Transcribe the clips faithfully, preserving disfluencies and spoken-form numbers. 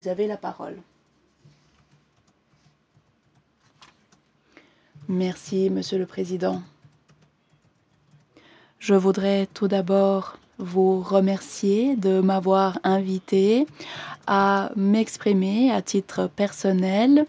Vous avez la parole. Merci, Monsieur le Président. Je voudrais tout d'abord vous remercier de m'avoir invité à m'exprimer à titre personnel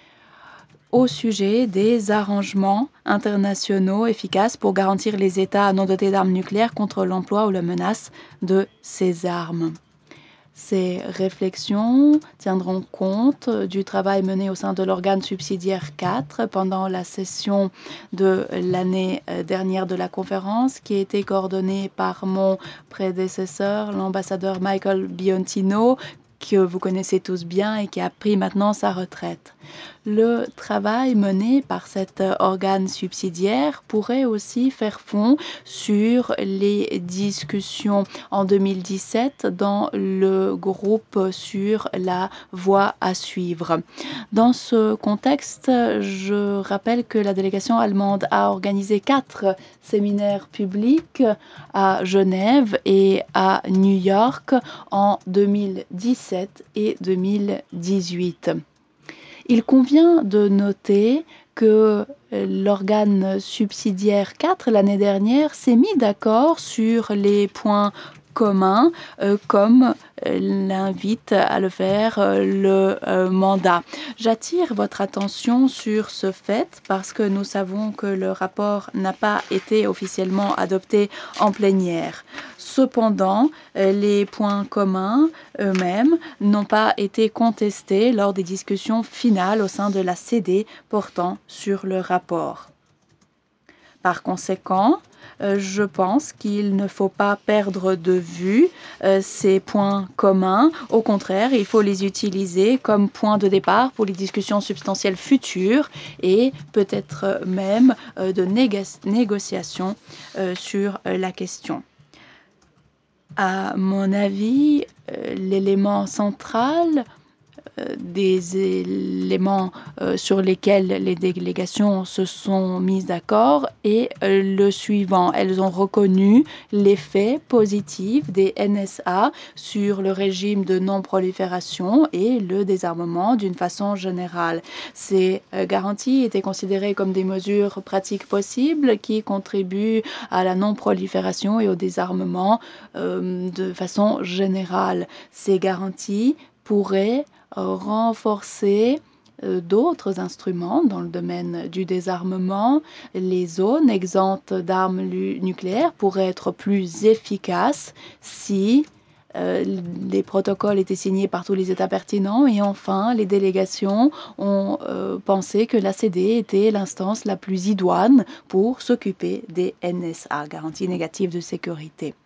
au sujet des arrangements internationaux efficaces pour garantir les États non dotés d'armes nucléaires contre l'emploi ou la menace de ces armes. Ces réflexions tiendront compte du travail mené au sein de l'organe subsidiaire quatre pendant la session de l'année dernière de la conférence qui a été coordonnée par mon prédécesseur, l'ambassadeur Michael Biontino, que vous connaissez tous bien et qui a pris maintenant sa retraite. Le travail mené par cet organe subsidiaire pourrait aussi faire fond sur les discussions en deux mille dix-sept dans le groupe sur la voie à suivre. Dans ce contexte, je rappelle que la délégation allemande a organisé quatre séminaires publics à Genève et à New York en deux mille dix-sept et deux mille dix-huit. Il convient de noter que l'organe subsidiaire quatre l'année dernière s'est mis d'accord sur les points communs euh, comme l'invite à le faire euh, le euh, mandat. J'attire votre attention sur ce fait parce que nous savons que le rapport n'a pas été officiellement adopté en plénière. Cependant, les points communs eux-mêmes n'ont pas été contestés lors des discussions finales au sein de la C D portant sur le rapport. Par conséquent, euh, je pense qu'il ne faut pas perdre de vue euh, ces points communs. Au contraire, il faut les utiliser comme point de départ pour les discussions substantielles futures et peut-être même euh, de négociations euh, sur euh, la question. À mon avis, euh, l'élément central des éléments euh, sur lesquels les délégations se sont mises d'accord et euh, le suivant. Elles ont reconnu l'effet positif des N S A sur le régime de non-prolifération et le désarmement d'une façon générale. Ces euh, garanties étaient considérées comme des mesures pratiques possibles qui contribuent à la non-prolifération et au désarmement euh, de façon générale. Ces garanties pourraient renforcer euh, d'autres instruments dans le domaine du désarmement. Les zones exemptes d'armes nucléaires pourraient être plus efficaces si euh, les protocoles étaient signés par tous les États pertinents. Et enfin, les délégations ont euh, pensé que l'A C D était l'instance la plus idoine pour s'occuper des N S A, garanties négatives de sécurité.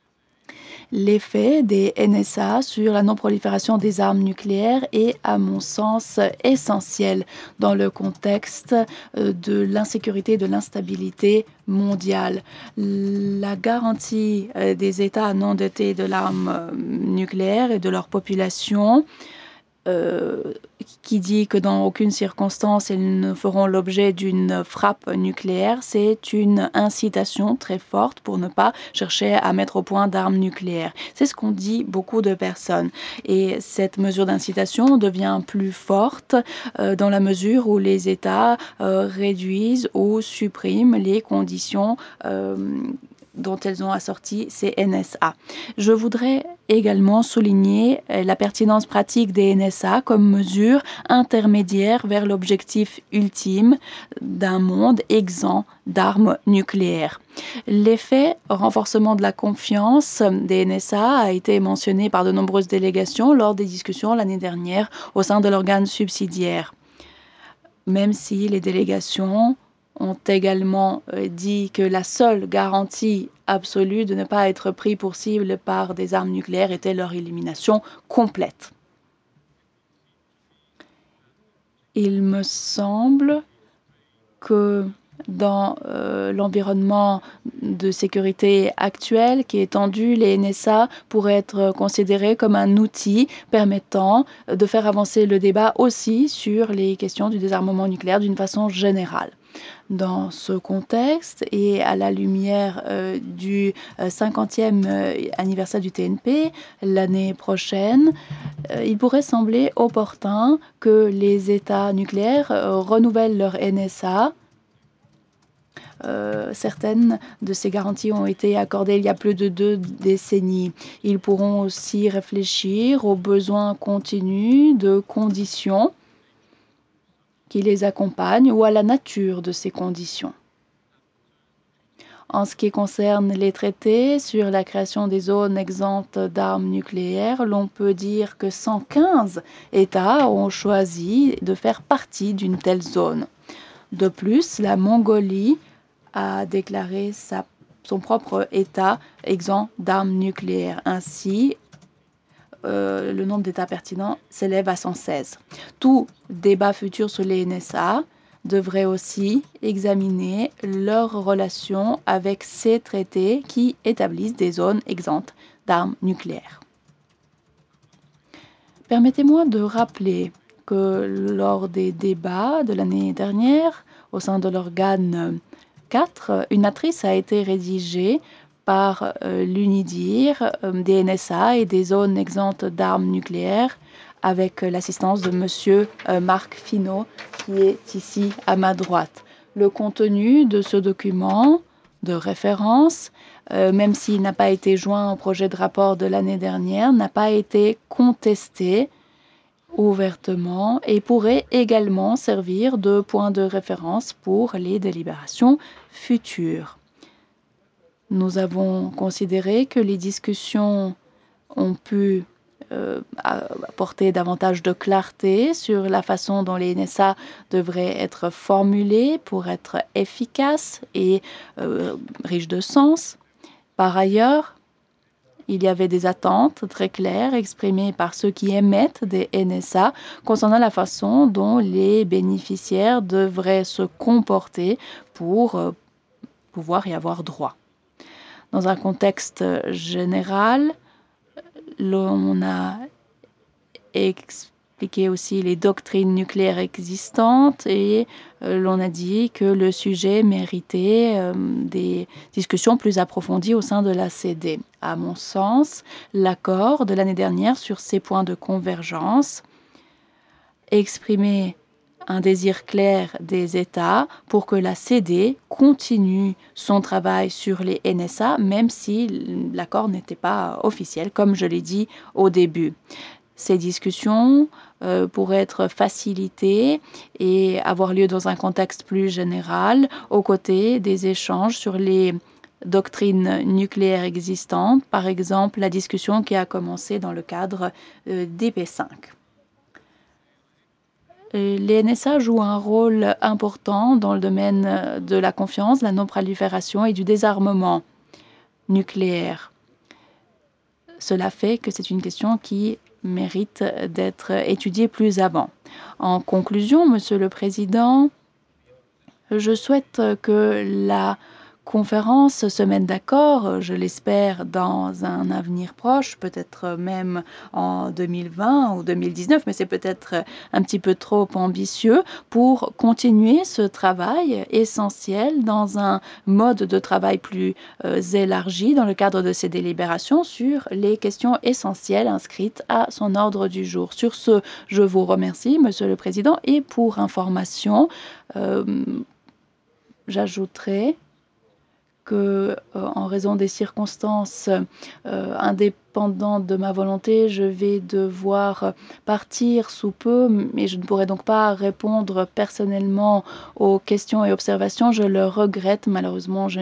L'effet des N S A sur la non-prolifération des armes nucléaires est, à mon sens, essentiel dans le contexte de l'insécurité et de l'instabilité mondiale. La garantie des États non dotés de l'arme nucléaire et de leur population Euh, qui dit que dans aucune circonstance ils ne feront l'objet d'une frappe nucléaire, c'est une incitation très forte pour ne pas chercher à mettre au point d'armes nucléaires. C'est ce qu'ont dit beaucoup de personnes. Et cette mesure d'incitation devient plus forte euh, dans la mesure où les États euh, réduisent ou suppriment les conditions euh, dont elles ont assorti ces N S A. Je voudrais également souligner la pertinence pratique des N S A comme mesure intermédiaire vers l'objectif ultime d'un monde exempt d'armes nucléaires. L'effet renforcement de la confiance des N S A a été mentionné par de nombreuses délégations lors des discussions l'année dernière au sein de l'organe subsidiaire. Même si les délégations ont également dit que la seule garantie absolue de ne pas être pris pour cible par des armes nucléaires était leur élimination complète. Il me semble que Dans euh, l'environnement de sécurité actuel qui est tendu, les N S A pourraient être considérés comme un outil permettant de faire avancer le débat aussi sur les questions du désarmement nucléaire d'une façon générale. Dans ce contexte et à la lumière euh, du cinquantième euh, anniversaire du T N P l'année prochaine, euh, il pourrait sembler opportun que les États nucléaires euh, renouvellent leur N S A. Euh, certaines de ces garanties ont été accordées il y a plus de deux décennies. Ils pourront aussi réfléchir aux besoins continus de conditions qui les accompagnent ou à la nature de ces conditions. En ce qui concerne les traités sur la création des zones exemptes d'armes nucléaires, l'on peut dire que cent quinze États ont choisi de faire partie d'une telle zone. De plus, la Mongolie a déclaré sa, son propre État exempt d'armes nucléaires. Ainsi, euh, le nombre d'États pertinents s'élève à cent seize. Tout débat futur sur les N S A devrait aussi examiner leurs relations avec ces traités qui établissent des zones exemptes d'armes nucléaires. Permettez-moi de rappeler que lors des débats de l'année dernière, au sein de l'organe quatre, une matrice a été rédigée par euh, l'UNIDIR, euh, des N S A et des zones exemptes d'armes nucléaires avec euh, l'assistance de monsieur euh, Marc Finot qui est ici à ma droite. Le contenu de ce document de référence, euh, même s'il n'a pas été joint au projet de rapport de l'année dernière, n'a pas été contesté ouvertement et pourrait également servir de point de référence pour les délibérations futures. Nous avons considéré que les discussions ont pu euh, apporter davantage de clarté sur la façon dont les N S A devraient être formulées pour être efficaces et euh, riches de sens. Par ailleurs, il y avait des attentes très claires exprimées par ceux qui émettent des N S A concernant la façon dont les bénéficiaires devraient se comporter pour euh, pouvoir y avoir droit. Dans un contexte général, l'on a expliqué aussi les doctrines nucléaires existantes et euh, l'on a dit que le sujet méritait euh, des discussions plus approfondies au sein de la C D. À mon sens, l'accord de l'année dernière sur ces points de convergence exprimait un désir clair des États pour que la C D continue son travail sur les N S A, même si l'accord n'était pas officiel, comme je l'ai dit au début. Ces discussions euh, pourraient être facilitées et avoir lieu dans un contexte plus général, aux côtés des échanges sur les doctrines nucléaires existantes, par exemple la discussion qui a commencé dans le cadre euh, des P cinq. Les N S A jouent un rôle important dans le domaine de la confiance, la non-prolifération et du désarmement nucléaire. Cela fait que c'est une question qui mérite d'être étudiée plus avant. En conclusion, Monsieur le Président, je souhaite que la conférence se mette d'accord, je l'espère, dans un avenir proche, peut-être même en deux mille vingt ou deux mille dix-neuf, mais c'est peut-être un petit peu trop ambitieux pour continuer ce travail essentiel dans un mode de travail plus euh, élargi dans le cadre de ces délibérations sur les questions essentielles inscrites à son ordre du jour. Sur ce, je vous remercie, Monsieur le Président, et pour information, euh, j'ajouterai que, euh, en raison des circonstances euh, indépendantes de ma volonté, je vais devoir partir sous peu, mais je ne pourrai donc pas répondre personnellement aux questions et observations. Je le regrette, malheureusement. Je